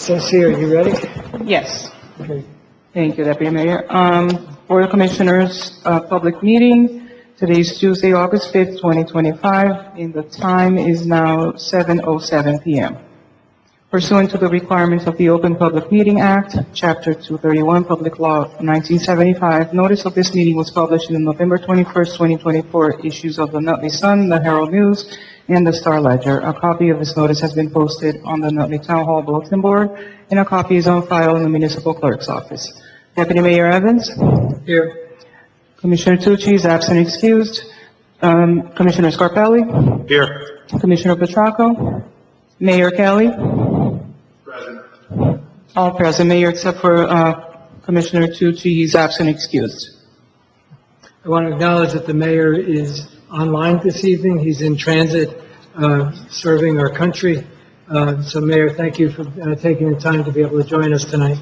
Cynthia, are you ready? Yes. Okay. Thank you, Deputy Mayor. Board of Commissioners, public meeting. Today is Tuesday, August 5th, 2025, and the time is now 7:07 p.m. Pursuant to the requirements of the Open Public Meeting Act, Chapter 231, Public Law 1975, notice of this meeting was published in the November 21st, 2024 issues of the Nutley Sun, the Herald News, and the Star Ledger. A copy of this notice has been posted on the Nutley Town Hall bulletin board, and a copy is on file in the municipal clerk's office. Deputy Mayor Evans? Here. Commissioner Tucci is absent excused. Commissioner Scarpelli? Here. Commissioner Petracco? Mayor Kelly? Present. All present, Mayor, except for Commissioner Tucci, he's absent excused. I want to acknowledge that the mayor is online this evening. He's in transit, serving our country. So, Mayor, thank you for taking the time to be able to join us tonight.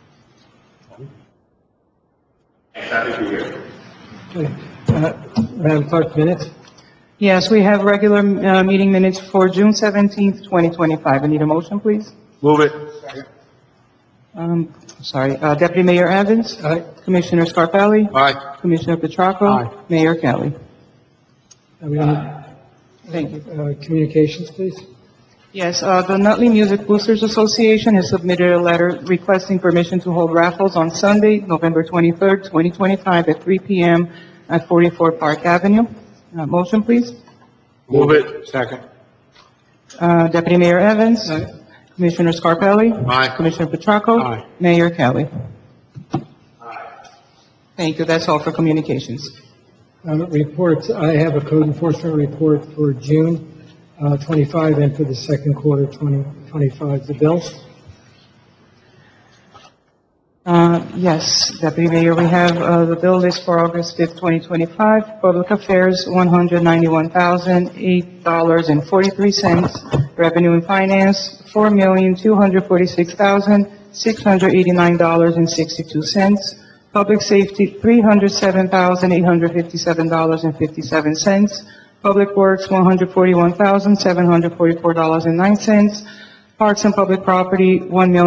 Happy to be here. Okay. Madam Clerk, minutes? Yes, we have regular meeting minutes for June 17th, 2025. I need a motion, please. Move it. Deputy Mayor Evans? Aye. Commissioner Scarpelli? Aye. Commissioner Petracco? Aye. Mayor Kelly? We don't Thank you. communications, please. Yes, the Nutley Music Boosters Association has submitted a letter requesting permission to hold raffles on Sunday, November 23rd, 2025 at 3 p.m. at 44 Park Avenue. Motion, please. Move it. Second. Deputy Mayor Evans? Aye. Commissioner Scarpelli? Aye. Commissioner Petracco? Aye. Mayor Kelly? Thank you. That's all for communications. Reports. I have a code enforcement report for June 25 and for the second quarter 2025. The bills? Yes, Deputy Mayor, we have the bill list for August 5th, 2025. Public Affairs, $191,008.43. Revenue and Finance, $4,246,689.62. Public Safety, $307,857.57. Public Works, $141,744.09. Parks and Public Property,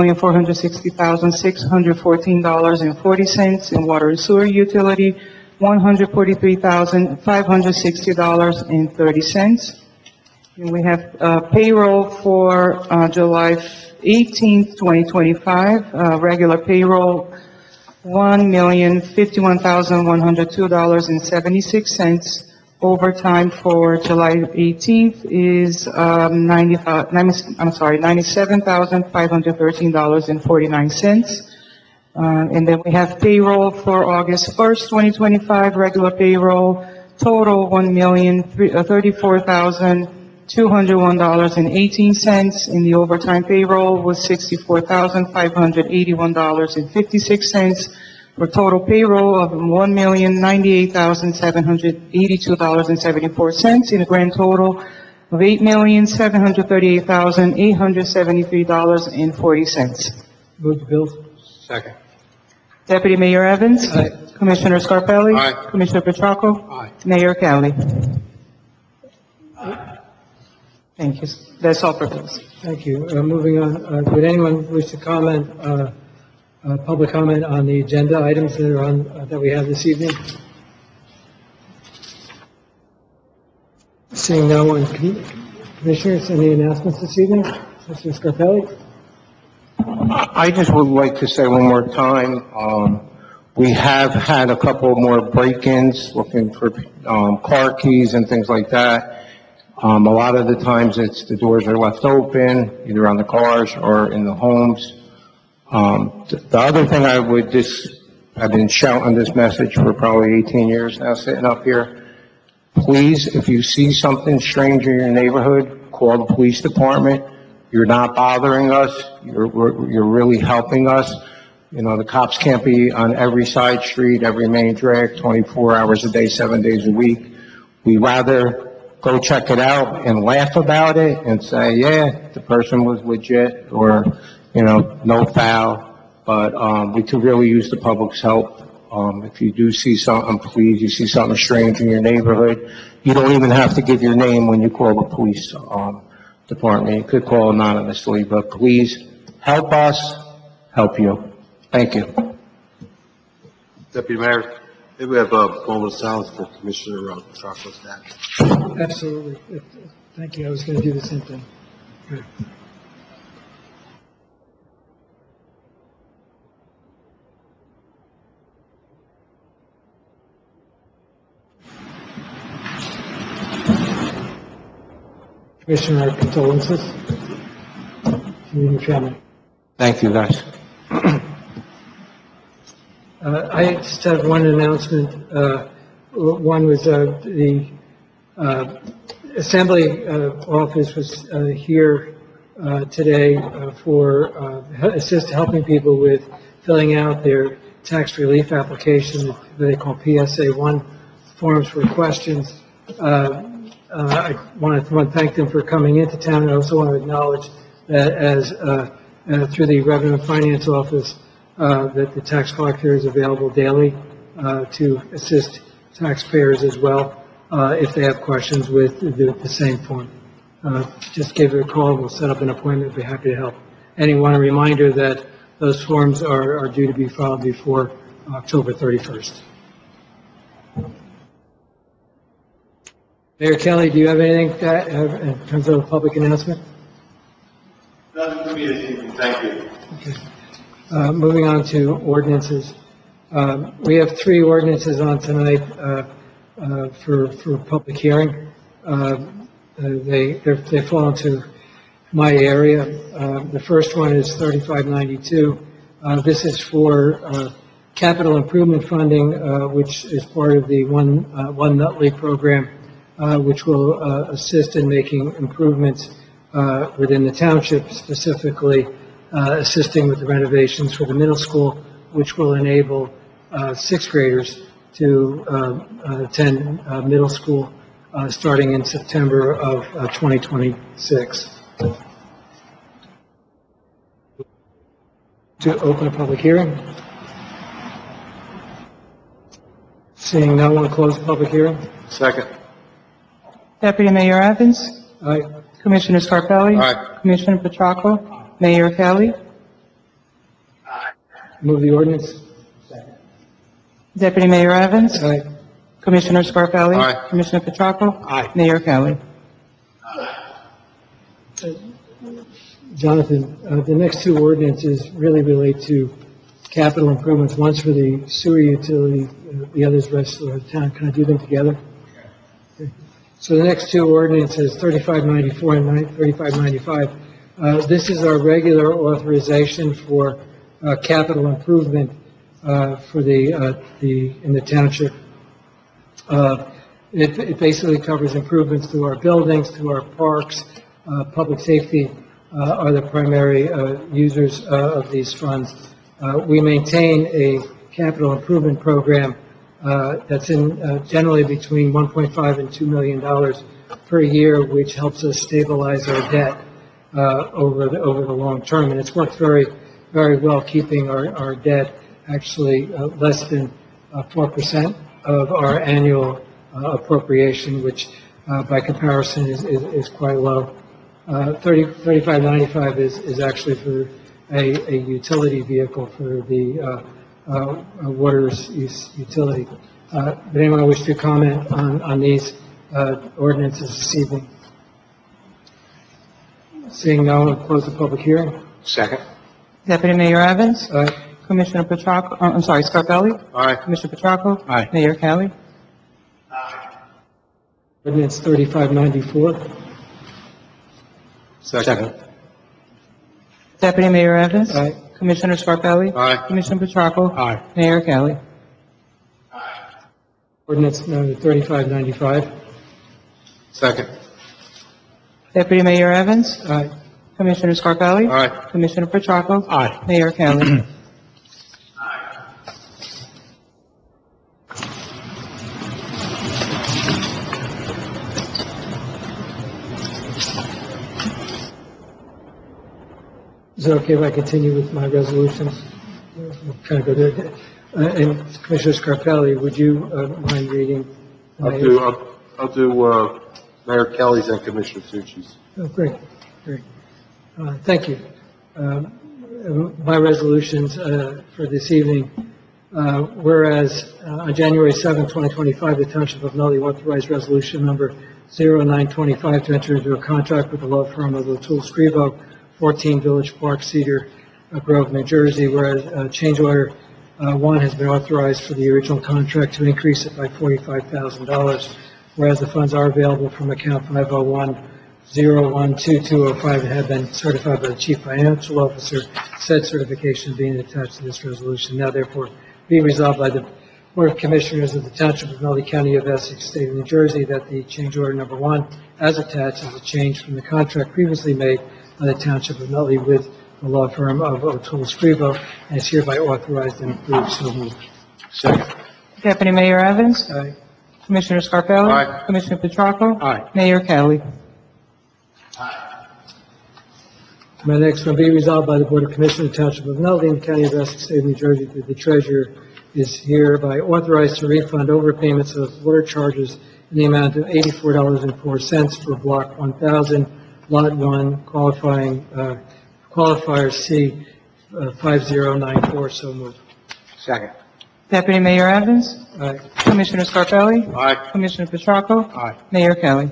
$1,460,614.40. And Water and Sewer Utility, $143,560.30. And we have payroll for July 18th, 2025. Regular payroll, $1,051,102.76. Overtime for July 18th is $97,513.49. And then we have payroll for August 1st, 2025, regular payroll, total $1,034,201.18. And the overtime payroll was $64,581.56. For total payroll of $1,098,782.74, in a grand total of $8,738,873.40. Move the bills. Second. Deputy Mayor Evans? Aye. Commissioner Scarpelli? Aye. Commissioner Petracco? Aye. Mayor Kelly? Thank you. That's all for bills. Thank you. Moving on, would anyone wish to comment, public comment on the agenda items that are on, that we have this evening? Seeing no one, commissioners, any announcements this evening? Mr. Scarpelli? I just would like to say one more time, we have had a couple more break-ins looking for car keys and things like that. A lot of the times it's the doors are left open, either on the cars or in the homes. The other thing I would I've been shouting this message for probably 18 years now, sitting up here. Please, if you see something strange in your neighborhood, call the police department. You're not bothering us. You're really helping us. You know, the cops can't be on every side street, every main drag, 24 hours a day, 7 days a week. We rather go check it out and laugh about it and say, yeah, the person was legit, or, you know, no foul. But we could really use the public's help. If you do see something, please, you see something strange in your neighborhood, you don't even have to give your name when you call the police department. You could call anonymously, but please Help us, help you. Thank you. Deputy Mayor, maybe we have a moment of silence for Commissioner Petracco's dad. Absolutely. Thank you. I was going to do the same thing. Good. Commissioner, our condolences to you and your family. Thank you, guys. I just have one announcement. One was the Assembly office was here today for helping people with filling out their tax relief application, that they call PSA-1 forms for questions. I want to thank them for coming into town. I also want to acknowledge that as through the Revenue and Finance Office, that the tax collector is available daily to assist taxpayers as well if they have questions with the same form. Just give her a call. We'll set up an appointment. Be happy to help. Anyone, a reminder that those forms are due to be filed before October 31st. Mayor Kelly, do you have anything to add in terms of a public announcement? Nothing to me this evening, thank you. Okay. Moving on to ordinances. We have 3 ordinances on tonight for public hearing. They fall into my area. The first one is 3592. This is for capital improvement funding, which is part of the One Nutley program, which will assist in making improvements within the township, specifically assisting with the renovations for the middle school, which will enable 6th graders to attend middle school starting in September of 2026. To open a public hearing. Seeing no one, close the public hearing. Second. Deputy Mayor Evans? Aye. Commissioner Scarpelli? Aye. Commissioner Petracco? Mayor Kelly? Move the ordinance. Deputy Mayor Evans? Aye. Commissioner Scarpelli? Aye. Commissioner Petracco? Aye. Mayor Kelly? Jonathan, the next 2 ordinances really relate to capital improvements. One's for the sewer utility, the other's rest of the town. Can I do them together? Okay. So the next 2 ordinances, 3594 and 3595. This is our regular authorization for capital improvement for in the township. It basically covers improvements to our buildings, to our parks. Public safety are the primary users of these funds. We maintain a capital improvement program that's in generally between $1.5 and $2 million per year, which helps us stabilize our debt over the long term. And it's worked very, very well, keeping our debt actually less than 4% of our annual appropriation, which by comparison is quite low. 3595 is actually for a utility vehicle for the water's utility. Would anyone wish to comment on these ordinances this evening? Seeing no one, close the public hearing. Second. Deputy Mayor Evans? Aye. Commissioner Petracco? Scarpelli? Aye. Commissioner Petracco? Aye. Mayor Kelly? Ordinance 3594. Second. Deputy Mayor Evans? Aye. Commissioner Scarpelli? Aye. Commissioner Petracco? Aye. Mayor Kelly? Ordinance number 3595. Second. Deputy Mayor Evans? Aye. Commissioner Scarpelli? Aye. Commissioner Petracco? Aye. Mayor Kelly? Is it okay if I continue with my resolutions? We'll kind of go there. And Commissioner Scarpelli, would you mind reading? I'll do Mayor Kelly's and Commissioner Tucci's. Oh, great, great. Thank you. my resolutions for this evening. Whereas on January 7, 2025, the Township of Nutley authorized resolution number 0925 to enter into a contract with the law firm of O'Toole Scrivo, 14 Village Park, Cedar Grove, New Jersey, whereas change order 1 has been authorized for the original contract to increase it by $45,000, whereas the funds are available from account 501-012205 and have been certified by the Chief Financial Officer, said certification being attached to this resolution. Now therefore be resolved by the Board of Commissioners of the Township of Nutley, County of Essex, State of New Jersey, that the change order number 1, as attached, is a change from the contract previously made by the Township of Nutley with the law firm of O'Toole Scrivo, and is hereby authorized and approved. So moved. Second. Deputy Mayor Evans? Aye. Commissioner Scarpelli? Aye. Commissioner Petracco? Aye. Mayor Kelly? My next one, be resolved by the Board of Commissioners of the Township of Nutley in the County of Essex, State of New Jersey, that the treasurer is hereby authorized to refund overpayments of water charges in the amount of $84.04 for Block 1000, Lot 1, qualifying, qualifier C 5094. So moved. Second. Deputy Mayor Evans? Aye. Commissioner Scarpelli? Aye. Commissioner Petracco? Aye. Mayor Kelly?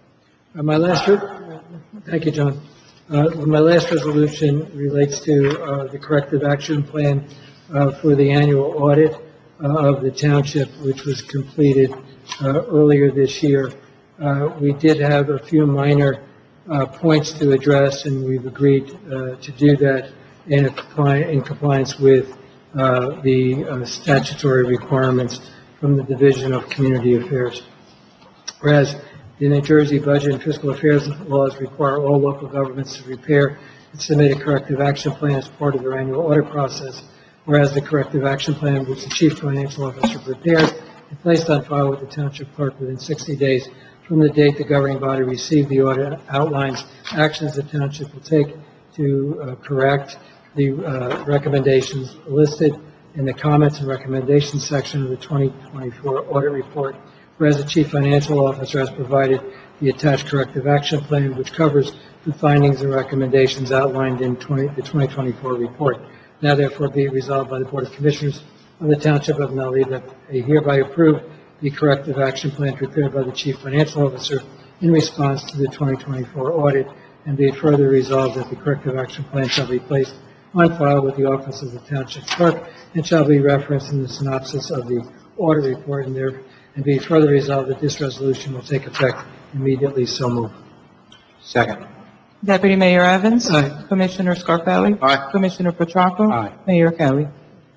Thank you, John. My last resolution relates to the corrective action plan for the annual audit of the township, which was completed earlier this year. We did have a few minor points to address, and we've agreed to do that in compliance with the statutory requirements from the Division of Community Affairs. Whereas the New Jersey Budget and Fiscal Affairs laws require all local governments to prepare and submit a corrective action plan as part of their annual audit process, whereas the corrective action plan, which the Chief Financial Officer prepares and placed on file with the Township Clerk within 60 days from the date the governing body received the audit, outlines actions the Township will take to correct the recommendations listed in the comments and recommendations section of the 2024 audit report. Whereas the Chief Financial Officer has provided the attached corrective action plan, which covers the findings and recommendations outlined in the 2024 report. Now therefore be resolved by the Board of Commissioners of the Township of Nutley that they hereby approve the corrective action plan prepared by the Chief Financial Officer in response to the 2024 audit, and be it further resolved that the corrective action plan shall be placed on file with the Office of the Township Clerk and shall be referenced in the synopsis of the audit report, and be further resolved that this resolution will take effect immediately. So moved. Second. Deputy Mayor Evans? Aye. Commissioner Scarpelli? Aye. Commissioner Petracco? Aye. Mayor Kelly?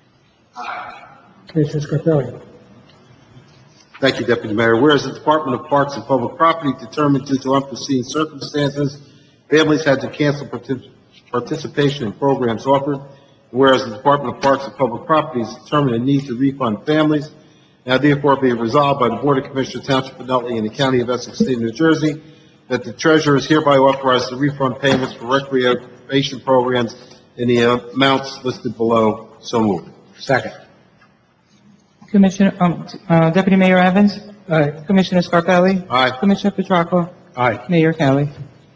Commissioner Scarpelli. Thank you, Deputy Mayor. Whereas the Department of Parks and Public Property determined due to unforeseen circumstances, families had to cancel participation in programs offered. Whereas the Department of Parks and Public Property has determined a need to refund families. Now therefore be resolved by the Board of Commissioners Township of Nutley in the County of Essex, State of New Jersey, that the treasurer is hereby authorized to refund payments for recreation programs in the amounts listed below. So moved. Second. Deputy Mayor Evans? Aye. Commissioner Scarpelli? Aye. Commissioner Petracco? Aye. Mayor Kelly?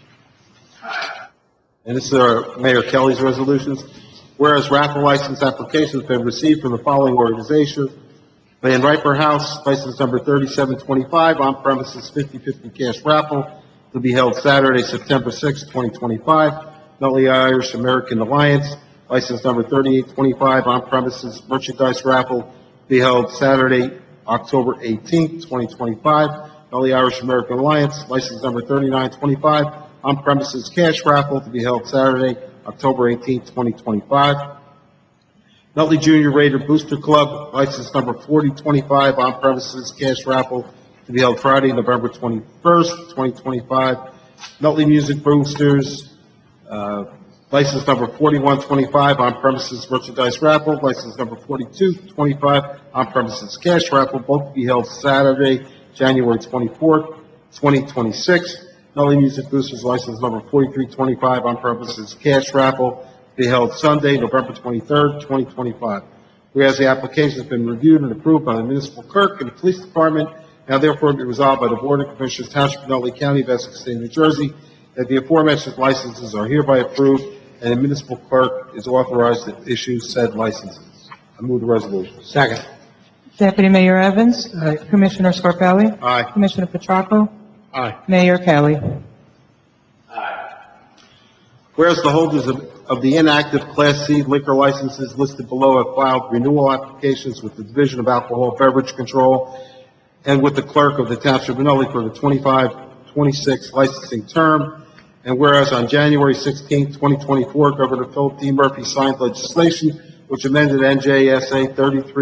And this is Mayor Kelly's resolutions. Whereas raffle license applications have been received from the following organizations: Van Riper House, license number 3725, on premises 50/50 cash raffle, to be held Saturday, September 6, 2025. Nutley Irish American Alliance, license number 3825, on premises merchandise raffle, to be held Saturday, October 18, 2025. Nutley Irish American Alliance, license number 3925, on premises cash raffle, to be held Saturday, October 18, 2025. Nutley Junior Raider Booster Club, license number 4025, on premises cash raffle, to be held Friday, November 21st, 2025. Nutley Music Boosters, license number 4125, on premises merchandise raffle, license number 4225, on premises cash raffle, both to be held Saturday, January 24th, 2026. Nutley Music Boosters, license number 4325, on premises cash raffle, be held Sunday, November 23rd, 2025. Whereas the application has been reviewed and approved by the municipal clerk and the police department, now therefore be resolved by the Board of Commissioners, Township of Nutley, County of Essex, State of New Jersey, that the aforementioned licenses are hereby approved and the municipal clerk is authorized to issue said licenses. I move the resolution. Second. Deputy Mayor Evans? Aye. Commissioner Scarpelli? Aye. Commissioner Petracco? Aye. Mayor Kelly. Whereas the holders of the inactive Class C liquor licenses listed below have filed renewal applications with the Division of Alcohol Beverage Control and with the clerk of the Township of Nutley for the 25-26 licensing term, and whereas on January 16, 2024, Governor Philip D. Murphy signed legislation which amended NJSA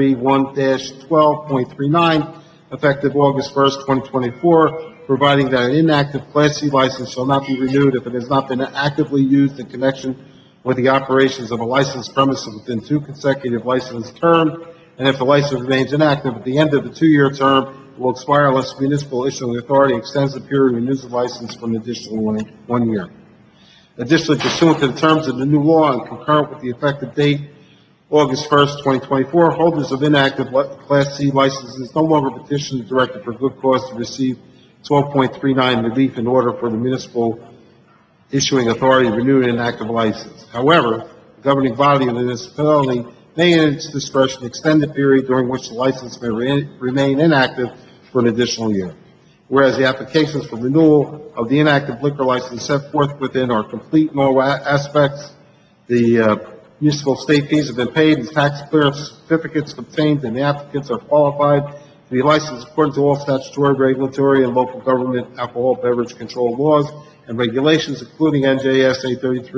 33-1-12.39, effective August 1st, 2024, providing that an inactive Class C license shall not be renewed if it has not been actively used in connection with the operations of a licensed premises within 2 consecutive license terms, and if the license remains inactive at the end of the 2-year term, it will expire unless the municipal issuing authority extends the period and renews the license for an additional 1 year. Additionally, pursuant to the terms of the new law and concurrent with the effective date, August 1st, 2024, holders of inactive Class C licenses no longer petition the Director for Good Cause to receive 12.39 relief in order for the municipal issuing authority to renew an inactive license. However, the governing body of the municipality may, in its discretion, extend the period during which the license may remain inactive for an additional year. Whereas the applications for renewal of the inactive liquor license set forth within are complete in all aspects. The municipal state fees have been paid and tax clearance certificates obtained, and the applicants are qualified to be licensed according to all statutory, regulatory, and local government alcohol beverage control laws and regulations, including NJSA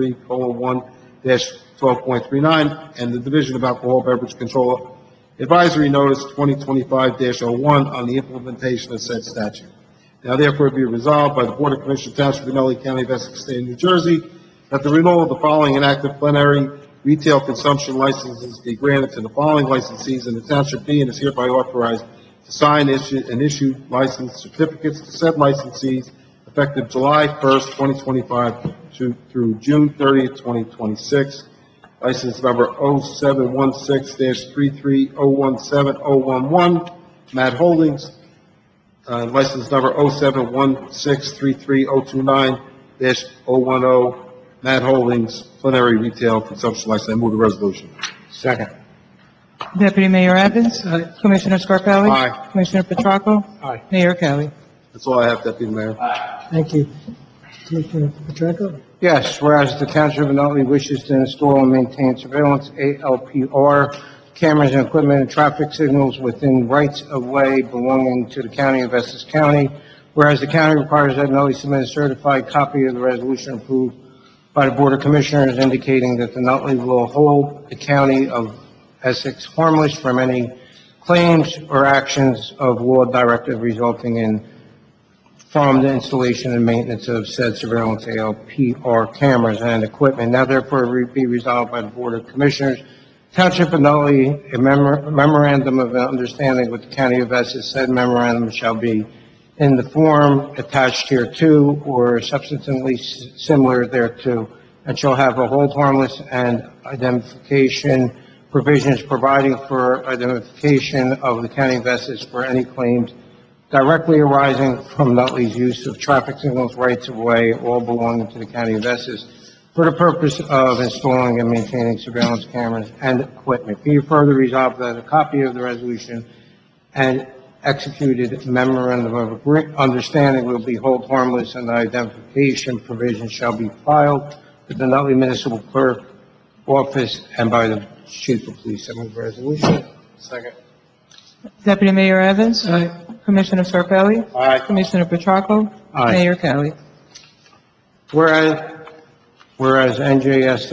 33:1-12.39 and the Division of Alcohol Beverage Control Advisory Notice 2025-01 on the implementation of said statute. Now therefore be resolved by the Board of Commissioners, Township of Nutley County of Essex State of New Jersey, that the renewal of the following inactive plenary retail consumption licenses be granted to the following licensees, and the Township be and is hereby authorized to sign and issue license certificates to said licensees effective July 1st, 2025 through June 30th, 2026. License number 0716-33017-011, Matt Holdings. License number 0716-33029-010, Matt Holdings, plenary retail consumption license. I move the resolution. Second. Deputy Mayor Evans? Aye. Commissioner Scarpelli? Aye. Commissioner Petracco? Aye. Mayor Kelly. That's all I have, Deputy Mayor. Thank you. Commissioner Petracco? Yes, whereas the Township of Nutley wishes to install and maintain surveillance ALPR cameras and equipment and traffic signals within rights-of-way belonging to the County of Essex County, whereas the county requires that Nutley submit a certified copy of the resolution approved by the Board of Commissioners indicating that the Nutley will hold the County of Essex harmless from any claims or actions of law directive resulting from the installation and maintenance of said surveillance ALPR cameras and equipment. Now therefore be resolved by the Board of Commissioners, Township of Nutley, a memorandum of understanding with the County of Essex. Said memorandum shall be in the form attached hereto or substantively similar thereto, and shall have a hold harmless and indemnification provisions providing for identification of the County of Essex for any claims directly arising from Nutley's use of traffic signals, rights of way, all belonging to the County of Essex, for the purpose of installing and maintaining surveillance cameras and equipment. Be it further resolved that a copy of the resolution and executed memorandum of understanding will be hold harmless, and the identification provision shall be filed with the Nutley Municipal Clerk Office and by the Chief of Police. I move the resolution. Second. Deputy Mayor Evans? Aye. Commissioner Scarpelli? Aye. Commissioner Petracco? Aye. Mayor Kelly. Whereas NJS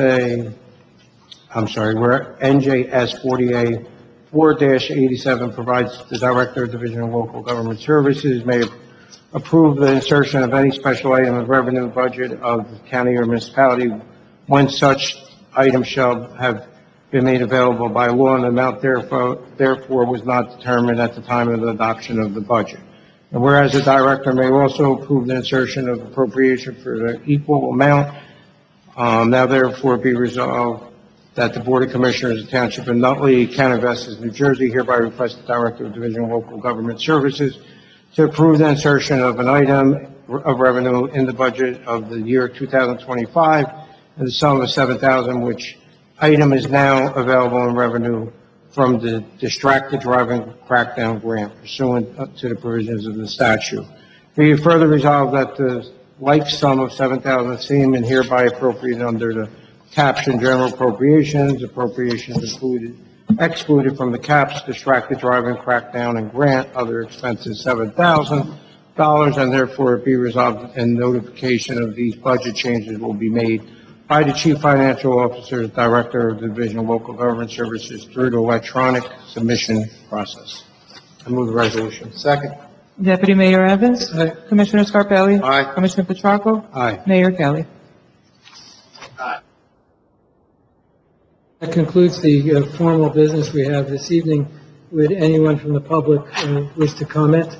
40A 4-87 provides the Director of Division of Local Government Services may approve the insertion of any special item of revenue budget of the county or municipality when such item shall have been made available by law, and the amount therefore was not determined at the time of the adoption of the budget. And whereas the Director may also approve the insertion of appropriation for the equal amount, now therefore be resolved that the Board of Commissioners of the Township of Nutley, County of Essex, New Jersey, hereby request the Director of Division of Local Government Services to approve the insertion of an item of revenue in the budget of the year 2025, in the sum of $7,000, which item is now available in revenue from the Distracted Driving Crackdown Grant pursuant to the provisions of the statute. Be it further resolved that the like sum of $7,000 seen and hereby appropriated under the caption General Appropriations excluded from the caps Distracted Driving Crackdown and Grant other expenses $7,000, and therefore it be resolved and notification of these budget changes will be made by the Chief Financial Officer, Director of the Division of Local Government Services through the electronic submission process. I move the resolution. Second. Deputy Mayor Evans? Aye. Commissioner Scarpelli? Aye. Commissioner Petracco? Aye. Mayor Kelly? That concludes the formal business we have this evening. Would anyone from the public wish to comment?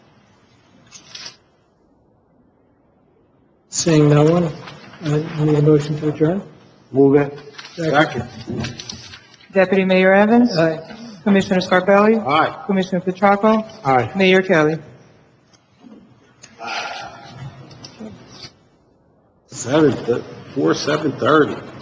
Seeing no one, I need a motion to adjourn. Move it. Second. Deputy Mayor Evans? Aye. Commissioner Scarpelli? Aye. Commissioner Petracco? Aye. Mayor Kelly? 7:30.